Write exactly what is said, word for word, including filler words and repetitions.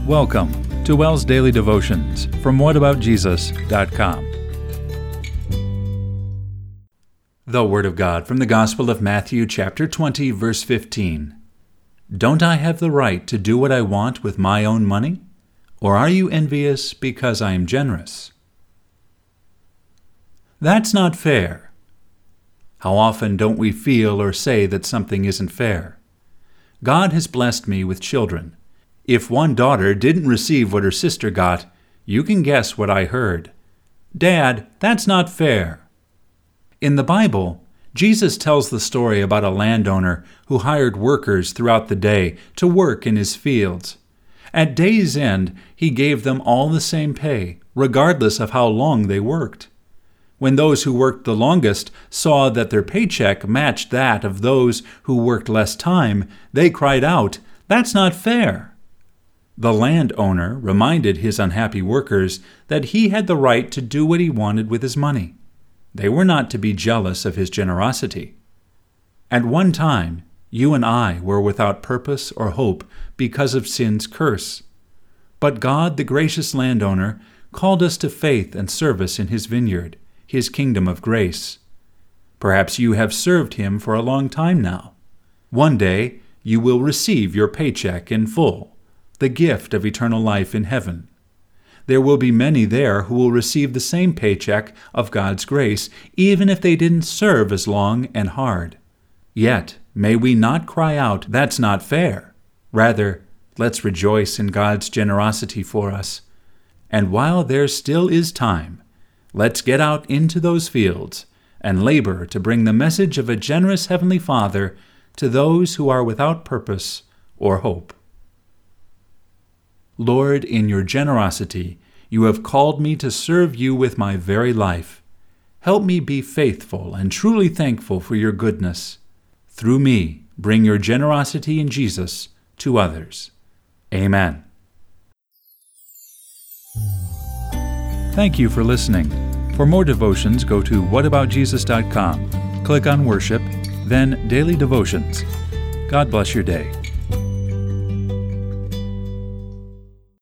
Welcome to WELS Daily Devotions from what about jesus dot com. The Word of God from the Gospel of Matthew chapter twenty, verse fifteen. Don't I have the right to do what I want with my own money? Or are you envious because I am generous? That's not fair. How often don't we feel or say that something isn't fair? God has blessed me with children. If one daughter didn't receive what her sister got, you can guess what I heard. Dad, that's not fair. In the Bible, Jesus tells the story about a landowner who hired workers throughout the day to work in his fields. At day's end, he gave them all the same pay, regardless of how long they worked. When those who worked the longest saw that their paycheck matched that of those who worked less time, they cried out, "That's not fair." The landowner reminded his unhappy workers that he had the right to do what he wanted with his money. They were not to be jealous of his generosity. At one time, you and I were without purpose or hope because of sin's curse. But God, the gracious landowner, called us to faith and service in his vineyard, his kingdom of grace. Perhaps you have served him for a long time now. One day, you will receive your paycheck in full, the gift of eternal life in heaven. There will be many there who will receive the same paycheck of God's grace, even if they didn't serve as long and hard. Yet, may we not cry out, "That's not fair." Rather, let's rejoice in God's generosity for us. And while there still is time, let's get out into those fields and labor to bring the message of a generous Heavenly Father to those who are without purpose or hope. Lord, in your generosity, you have called me to serve you with my very life. Help me be faithful and truly thankful for your goodness. Through me, bring your generosity in Jesus to others. Amen. Thank you for listening. For more devotions, go to what about jesus dot com. Click on Worship, then Daily Devotions. God bless your day.